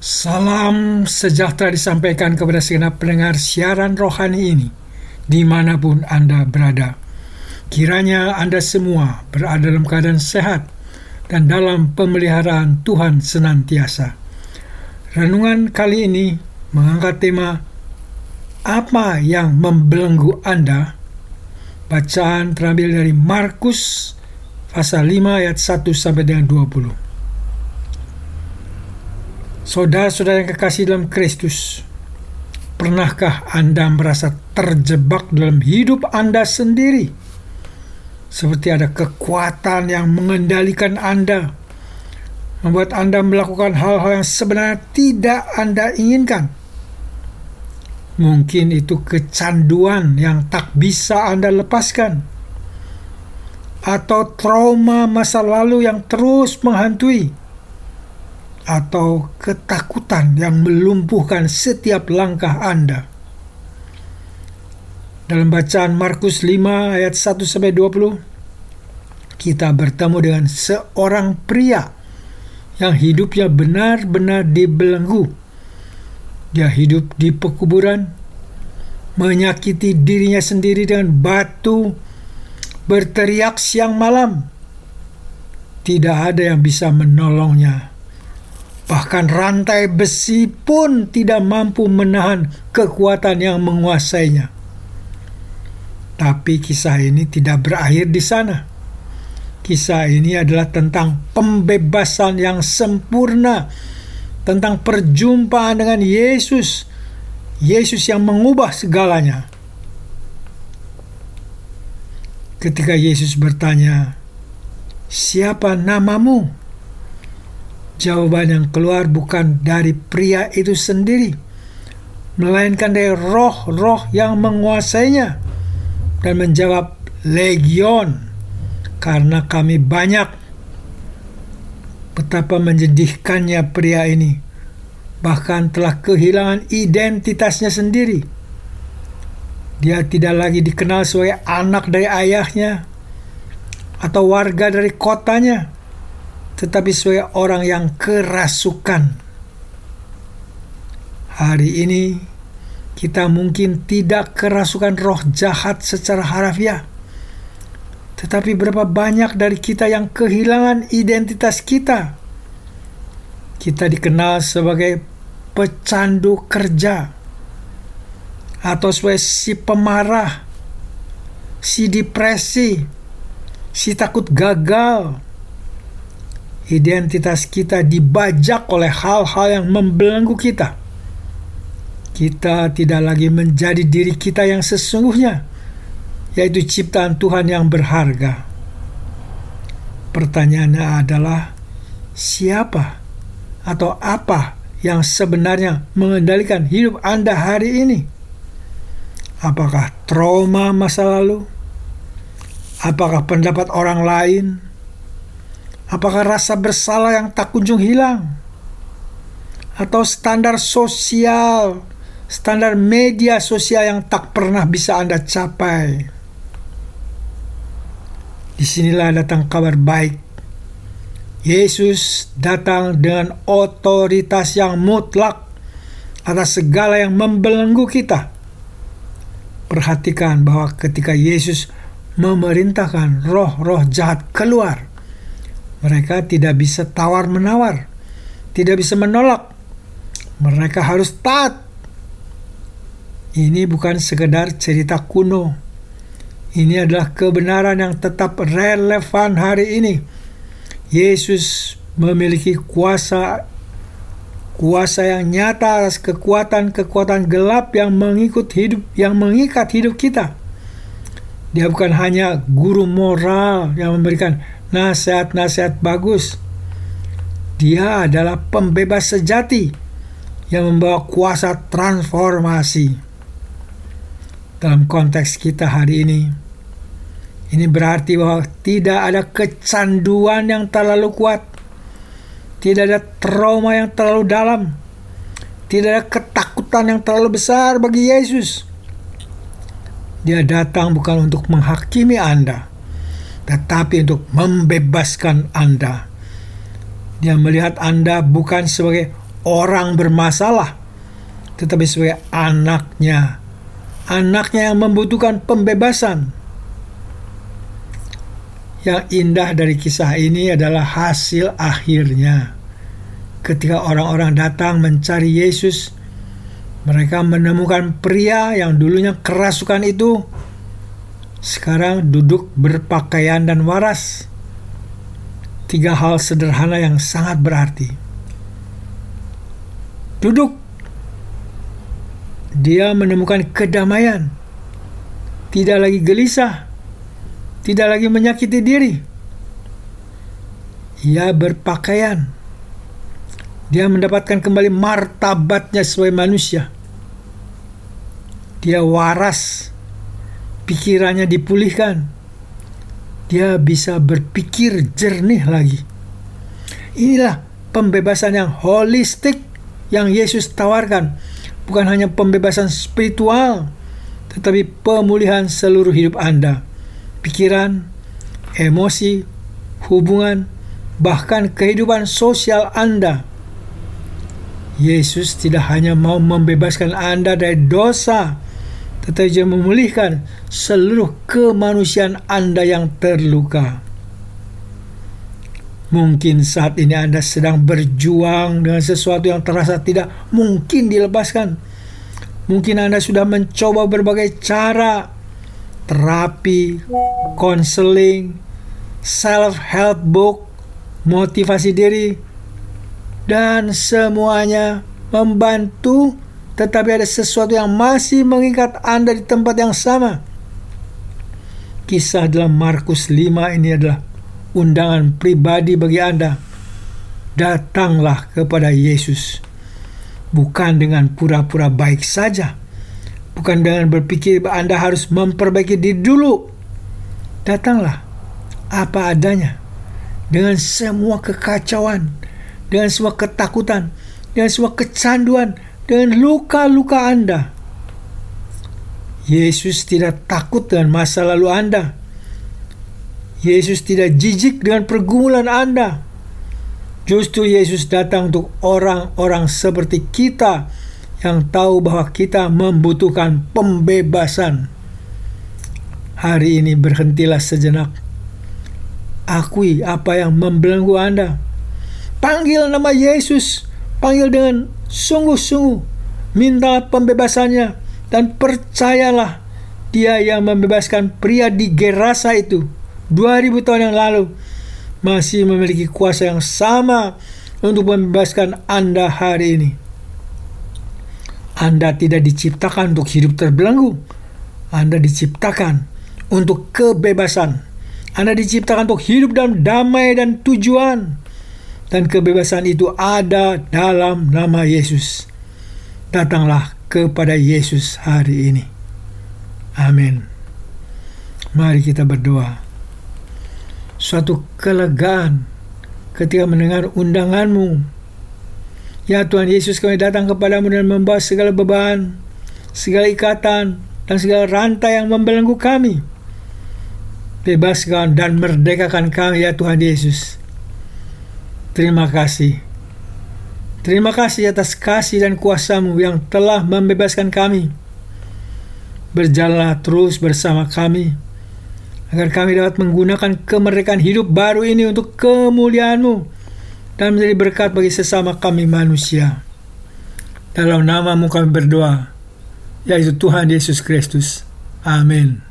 Salam sejahtera disampaikan kepada segenap pendengar siaran rohani ini, dimanapun Anda berada. Kiranya Anda semua berada dalam keadaan sehat dan dalam pemeliharaan Tuhan senantiasa. Renungan kali ini mengangkat tema apa yang membelenggu Anda. Bacaan terambil dari Markus pasal 5 ayat 1 sampai dengan 20. Saudara-saudara yang kekasih dalam Kristus, pernahkah Anda merasa terjebak dalam hidup Anda sendiri? Seperti ada kekuatan yang mengendalikan Anda, membuat Anda melakukan hal-hal yang sebenarnya tidak Anda inginkan. Mungkin itu kecanduan yang tak bisa Anda lepaskan, atau trauma masa lalu yang terus menghantui, atau ketakutan yang melumpuhkan setiap langkah Anda. Dalam bacaan Markus 5 ayat 1 sampai 20, kita bertemu dengan seorang pria yang hidupnya benar-benar dibelenggu. Dia hidup di pekuburan, menyakiti dirinya sendiri dengan batu, berteriak siang malam. Tidak ada yang bisa menolongnya. Bahkan rantai besi pun tidak mampu menahan kekuatan yang menguasainya. Tapi kisah ini tidak berakhir di sana. Kisah ini adalah tentang pembebasan yang sempurna, tentang perjumpaan dengan Yesus. Yesus yang mengubah segalanya. Ketika Yesus bertanya, "Siapa namamu?" Jawaban yang keluar bukan dari pria itu sendiri, melainkan dari roh-roh yang menguasainya, dan menjawab, "Legion, karena kami banyak." Betapa menyedihkannya pria ini, bahkan telah kehilangan identitasnya sendiri. Dia tidak lagi dikenal sebagai anak dari ayahnya atau warga dari kotanya, tetapi sebagai orang yang kerasukan. Hari ini kita mungkin tidak kerasukan roh jahat secara harfiah, tetapi berapa banyak dari kita yang kehilangan identitas kita. Kita dikenal sebagai pecandu kerja, atau sebagai si pemarah, si depresi, si takut gagal. Identitas kita dibajak oleh hal-hal yang membelenggu kita. Kita tidak lagi menjadi diri kita yang sesungguhnya, yaitu ciptaan Tuhan yang berharga. Pertanyaannya adalah, siapa atau apa yang sebenarnya mengendalikan hidup Anda hari ini? Apakah trauma masa lalu? Apakah pendapat orang lain? Apakah rasa bersalah yang tak kunjung hilang? Atau standar sosial, standar media sosial yang tak pernah bisa Anda capai? Disinilah datang kabar baik. Yesus datang dengan otoritas yang mutlak atas segala yang membelenggu kita. Perhatikan bahwa ketika Yesus memerintahkan roh-roh jahat keluar, mereka tidak bisa tawar-menawar, tidak bisa menolak. Mereka harus taat. Ini bukan sekedar cerita kuno. Ini adalah kebenaran yang tetap relevan hari ini. Yesus memiliki kuasa yang nyata atas kekuatan-kekuatan gelap yang mengikat hidup kita. Dia bukan hanya guru moral yang memberikan nasihat-nasihat bagus. Dia adalah pembebas sejati yang membawa kuasa transformasi. Dalam konteks kita hari ini berarti bahwa tidak ada kecanduan yang terlalu kuat, tidak ada trauma yang terlalu dalam, tidak ada ketakutan yang terlalu besar bagi Yesus. Dia datang bukan untuk menghakimi Anda, tetapi untuk membebaskan Anda. Dia melihat Anda bukan sebagai orang bermasalah, tetapi sebagai anaknya yang membutuhkan pembebasan. Yang indah dari kisah ini adalah hasil akhirnya. Ketika orang-orang datang mencari Yesus, mereka menemukan pria yang dulunya kerasukan itu sekarang duduk berpakaian dan waras. 3 hal sederhana yang sangat berarti. Duduk, dia menemukan kedamaian, tidak lagi gelisah, tidak lagi menyakiti diri. Ia berpakaian, dia mendapatkan kembali martabatnya sebagai manusia. Dia waras, pikirannya dipulihkan, dia bisa berpikir jernih lagi. Inilah pembebasan yang holistik yang Yesus tawarkan. Bukan hanya pembebasan spiritual, tetapi pemulihan seluruh hidup Anda. Pikiran, emosi, hubungan, bahkan kehidupan sosial Anda. Yesus tidak hanya mau membebaskan Anda dari dosa, tetapi juga memulihkan seluruh kemanusiaan Anda yang terluka. Mungkin saat ini Anda sedang berjuang dengan sesuatu yang terasa tidak mungkin dilepaskan. Mungkin Anda sudah mencoba berbagai cara, terapi, konseling, self-help book, motivasi diri, dan semuanya membantu, tetapi ada sesuatu yang masih mengikat Anda di tempat yang sama. Kisah dalam Markus 5 ini adalah undangan pribadi bagi Anda. Datanglah kepada Yesus, bukan dengan pura-pura baik saja, bukan dengan berpikir bahwa Anda harus memperbaiki diri dulu. Datanglah apa adanya, dengan semua kekacauan, dengan semua ketakutan, dengan semua kecanduan, dengan luka-luka Anda. Yesus tidak takut dengan masa lalu Anda. Yesus tidak jijik dengan pergumulan Anda. Justru Yesus datang untuk orang-orang seperti kita yang tahu bahwa kita membutuhkan pembebasan. Hari ini berhentilah sejenak. Akui apa yang membelenggu Anda. Panggil nama Yesus. Panggil dengan sungguh-sungguh. Minta pembebasannya. Dan percayalah, Dia yang membebaskan pria di Gerasa itu 2000 tahun yang lalu masih memiliki kuasa yang sama untuk membebaskan Anda hari ini. Anda tidak diciptakan untuk hidup terbelenggu. Anda diciptakan untuk kebebasan. Anda diciptakan untuk hidup dalam damai dan tujuan. Dan kebebasan itu ada dalam nama Yesus. Datanglah kepada Yesus hari ini. Amin. Mari kita berdoa. Suatu kelegaan ketika mendengar undanganmu. Ya Tuhan Yesus, kami datang kepadamu dan membawa segala beban, segala ikatan, dan segala rantai yang membelenggu kami. Bebaskan dan merdekakan kami ya Tuhan Yesus. Terima kasih. Terima kasih atas kasih dan kuasa-Mu yang telah membebaskan kami. Berjalanlah terus bersama kami, agar kami dapat menggunakan kemerdekaan hidup baru ini untuk kemuliaan-Mu dan menjadi berkat bagi sesama kami manusia. Dalam nama-Mu kami berdoa, yaitu Tuhan Yesus Kristus. Amin.